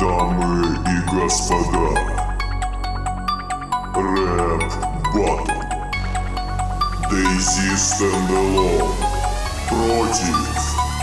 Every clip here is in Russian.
Дамы и господа, рэп батл. Дейзи Стенделон против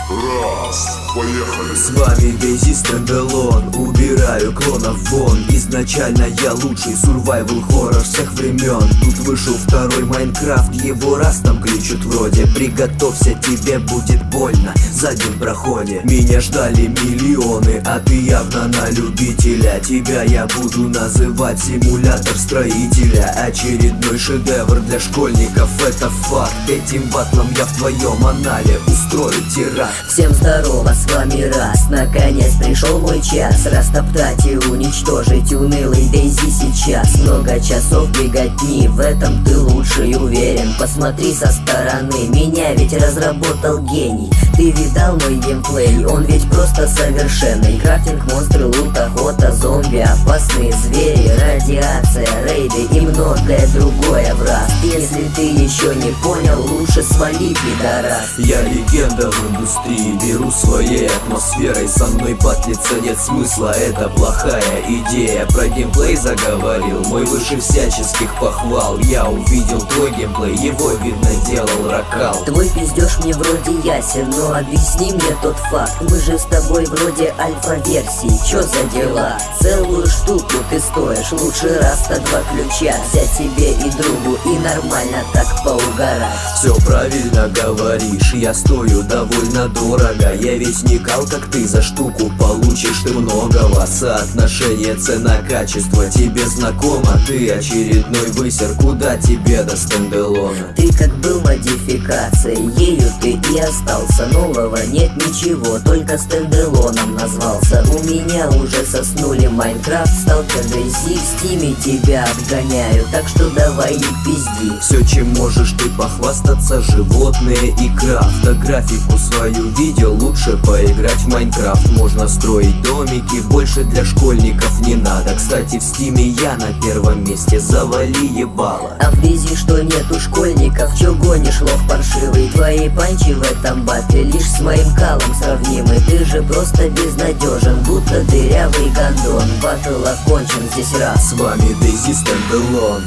Раз. Поехали! С вами Дейзи Стенделон, убираю клонов вон. Изначально я лучший survival хоррор всех времен. Тут вышел второй Майнкрафт, его раз там кричат вроде. Приготовься, тебе будет больно в заднем проходе. Меня ждали миллионы, а ты явно на любителя. Тебя я буду называть симулятор строителя. Очередной шедевр для школьников, это факт. Этим батлом я в твоем анале устрою теракт. Всем здорово, с вами Раз. Наконец пришел мой час растоптать и уничтожить унылый Дейзи сейчас. Много часов беготни, в этом ты лучший уверен. Посмотри со стороны, меня ведь разработал гений. Ты видал мой геймплей, он ведь просто совершенный. Крафтинг, монстры, лут, охота, зомби, опасные звери, радиация, рейды и многое другое в раз. Если ты еще не понял, лучше свали, пидорас. Я легенда в индустрии, беру своей атмосферой. Со мной батлиться нет смысла, это плохая идея. Про геймплей заговорил, мой выше всяческих похвал. Я увидел твой геймплей, его видно делал Ракал. Твой пиздеж мне вроде ясен, но объясни мне тот факт. Мы же с тобой вроде альфа-версии, чё за дела? Целую штуку ты стоишь, лучше раз-то два ключа взять себе и другу и нормально так поугарать. Все правильно говоришь, я стою довольно дорого. Я ведь не кал, как ты, за штуку получишь ты многого. Соотношение цена-качество тебе знакомо. Ты очередной высер, куда тебе до Стенделона? Ты как был модификацией, ею ты и остался. Нового нет ничего, только Стенделоном назвался. У меня уже соснули Майнкрафт, сталкер Дейзи. В стиме тебя обгоняю, так что давай не пизди. Все, чем можешь ты похвастаться, животные и крафт. А графику свою видео, лучше поиграть в Майнкрафт. Можно строить домики, больше для школьников не надо. Кстати, в стиме я на первом месте, завали ебало. А в Дейзи что нету школьников, чё гонишь, лох паршивый? Твои панчи в этом батле лишь с моим калом сравнимы. Ты же просто безнадежен, будто дырявый гондон. Батл окончен здесь раз. С вами Дейзи Стенделон.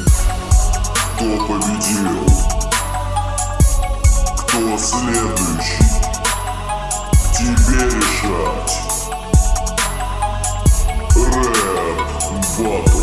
Кто победил? Кто следующий? Тебе решать. Рэп батл.